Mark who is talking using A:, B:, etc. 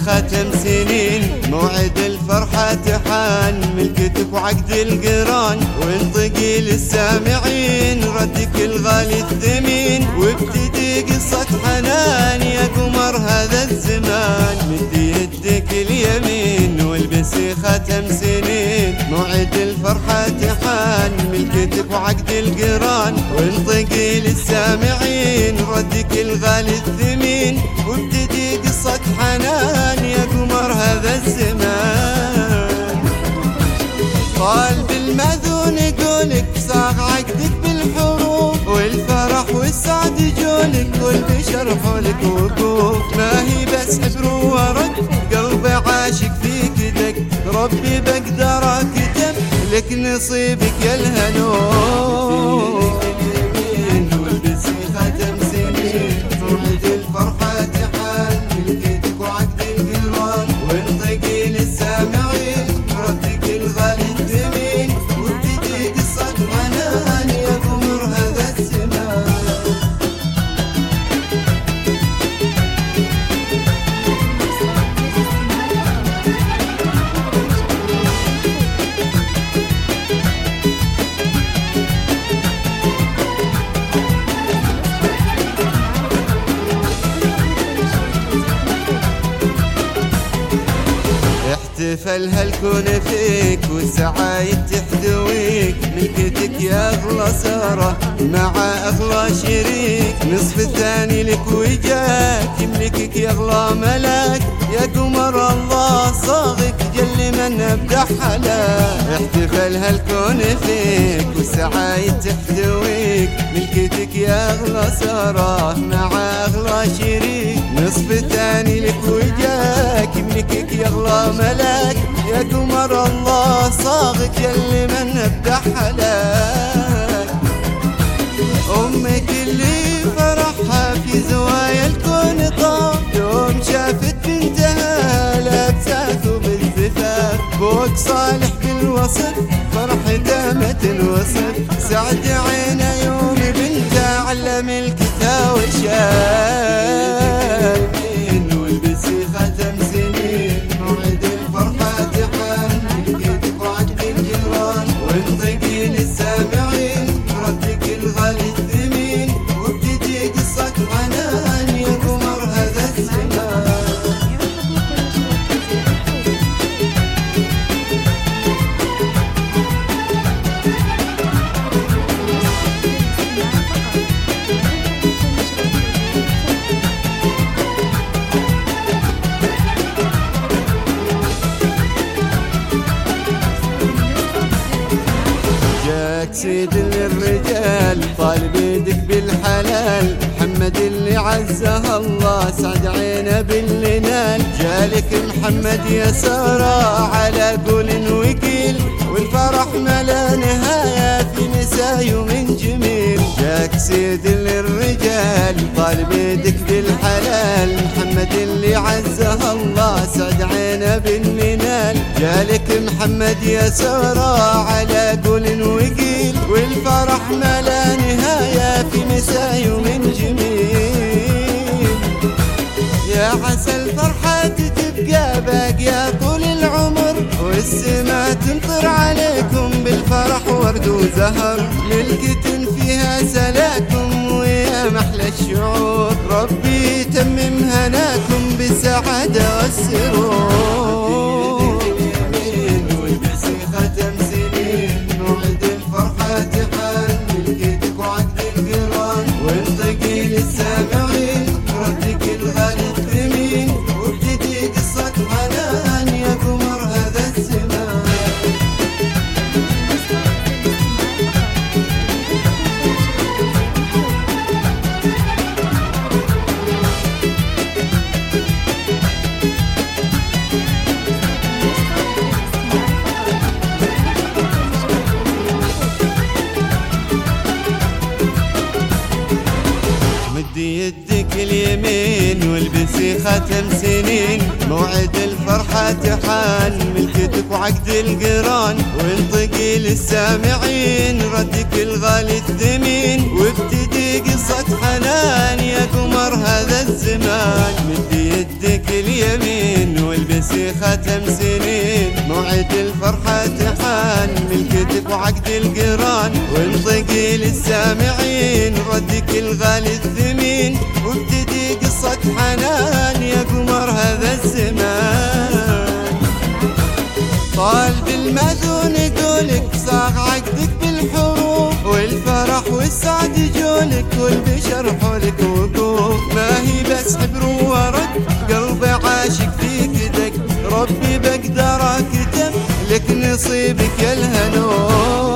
A: ختم سنين، موعد الفرحة حان، ملكتك وعقد القران، وانطقي للسامعين ردك الغالي الثمين، وابتدي قصة حنان يا قمر هذا الزمان. مدي يدك اليمين والبسي ختم سنين، موعد الفرحة حان، ملكتك وعقد القران، وانطقي للسامعين ردك الغالي الثمين، وابتدي قصة حنان يا قمر هذا الزمان. طال بالمأذون قولك صاغ عقدك بالحروف، والفرح والسعد جولك والبشر حولك وقوف، ما هي بس حبر وورق قلبي عاشق فيك دق، ربي بقدر اكتب لك نصيبك يا الهنوف. والبسي ختم سنين، موعد الفرحة حان، ملكتك وعقد القران، وانطقي للسامعين ردك الغالي الثمين، وابتدي قصة حنان يا قمر هذا الزمان. احتفل هالكون فيك والسعايد تحتويك، ملكتك يا أغلى سارة مع أغلى شريك، نصف الثاني لك وجاك يملكك يا أغلى ملاك، يا قمر الله صاغك جل من أبدع حلاك. احتفل هالكون فيك والسعايد تحتويك، ملكتك يا أغلى سارة مع أغلى شريك، نصف الثاني لك وجاك يملكك يا أغلى ملاك، يا قمر الله صاغك جل من أبدع حلاك. أمك اللي فرحها في زوايا الكون طاب، يوم شافت بنتها لابساته بالزفاف، فوق صالح بالوصف فرحته ما تنوصف، سعد عينه يوم بنته علم الكتاب وشاف. والبسي ختم سنين، موعد الفرحة حان، ملكتك وعقد القران، وانطقي للسامعين ردك الغالي الثمين، وابتدي قصة حنان يا قمر هذا الزمان. سيد للرجال طالب يدك بالحلال، محمد اللي عزها الله سعد عينه باللي نال، جالك محمد يا سارة على قول وقيل، والفرح ما لا نهاية في نساء يوم جميل. جاك سيد للرجال طالب يدك بالحلال، محمد اللي عزها الله سعد عينه باللي نال، جالك محمد يا سارة على قول وقيل، والفرح ما لا نهاية في مساء يوم جميل. يا عسى الفرحة تبقى باقية طول العمر، والسما تمطر عليكم بالفرح ورد وزهر، ملكة فيها سلاكم ويا محلى الشعور، ربي يتمم هناكم بالسعادة والسرور. والبسي ختم سنين، موعد الفرحة حان، ملكتك وعقد القران، وانطقي للسامعين ردك الغالي الثمين، وابتدي قصة حنان يا قمر هذا الزمان. يدك اليمين والبسي ختم سنين، موعد الفرحة حان، ملكتك وعقد القران، وانطقي للسامعين ردك الغالي الثمين، وابتدي قصة حنان يا قمر هذا الزمان. مدي يدك اليمين والبسي ختم سنين، موعد الفرحة حان، ملكتك وعقد القران، وانطقي للسامعين ردك الغالي الثمين، وابتدي قصة حنان يا قمر هذا الزمان. طال بالمأذون قولك صاغ عقدك بالحروف، والفرح والسعد يجولك والبشر حولك وقوف، ما هي بس حبر وورد قلبي عاشق فيك دق، ربي بقدر كتب لك نصيبك يا الهنوف.